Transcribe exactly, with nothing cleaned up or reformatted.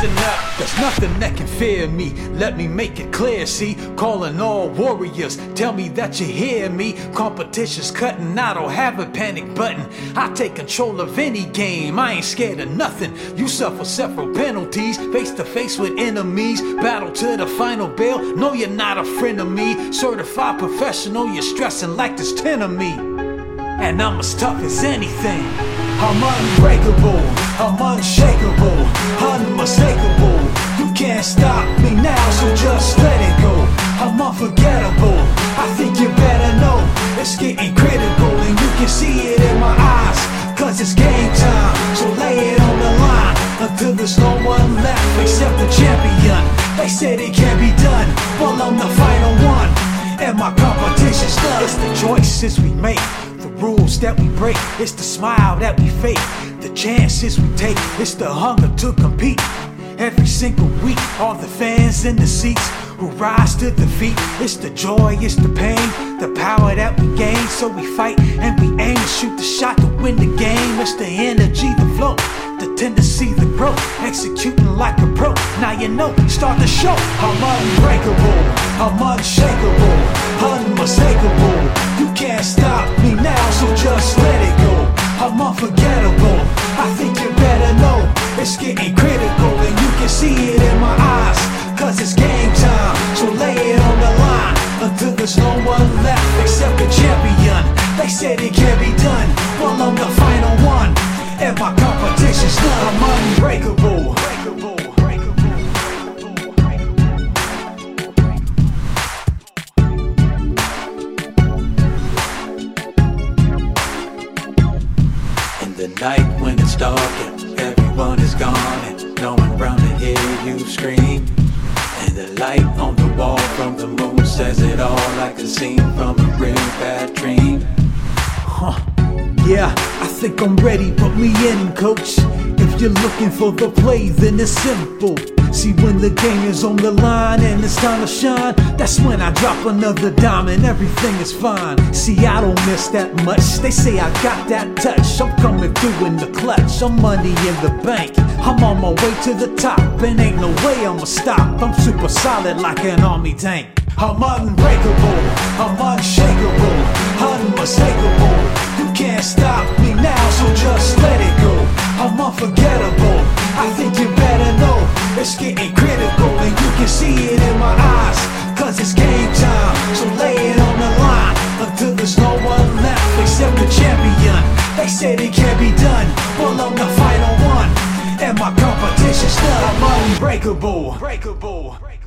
listen up. There's nothing that can fear me, let me make it clear, see. Calling all warriors, tell me that you hear me. Competition's cutting, I don't have a panic button. I take control of any game, I ain't scared of nothing. You suffer several penalties, face to face with enemies. Battle to the final bell, no you're not a friend of me. Certified professional, you're stressing like there's ten of me. And I'm as tough as anything. I'm unbreakable, I'm unshakable, unmistakable. You can't stop me now, so just let it go. I'm unforgettable, I think you better know. It's getting critical and you can see it in my eyes, cause it's game time, so lay it on the line. Until there's no one left except the champion. They said it can't be done, well I'm the final one, and my competition's done. It's the choices we make, the rules that we break, it's the smile that we fake, the chances we take, it's the hunger to compete. Every single week, all the fans in the seats who rise to defeat. It's the joy, it's the pain, the power that we gain. So we fight and we aim to shoot the shot to win the game. It's the energy, the flow, the tendency, the growth, executing like a pro. Now you know, start the show. I'm unbreakable, I'm unshakable, unmistakable. You can't stop me now, so just let it go. I'm unforgettable, I think you better know. It's getting critical and you can see it in my eyes, cause it's game time, so lay it on the line. Until there's no one left except the champion. They said it can't be done, well I'm the final one, and my competition's done. I'm unbreakable. In the night when it's dark and everyone is gone, and no one around to hear you scream, and the light on the wall from the moon says it all like a scene from a real bad dream. Huh, yeah, I think I'm ready, put me in, coach. If you're looking for the play, then it's simple. See, when the game is on the line and it's time to shine, that's when I drop another dime and everything is fine. See, I don't miss that much, they say I got that touch. I'm coming through in the clutch, I'm money in the bank. I'm on my way to the top and ain't no way I'ma stop. I'm super solid like an army tank. I'm unbreakable, I'm unshakable, unmistakable. You can't stop me now, so just let it go. I'm unforgettable, I think you better know. It's getting critical and you can see it in my eyes, cause it's game time, so lay it on the line. Until there's no one left except the champion. They said it can't be done, well I'm the final one, and my competition's done. I'm unbreakable.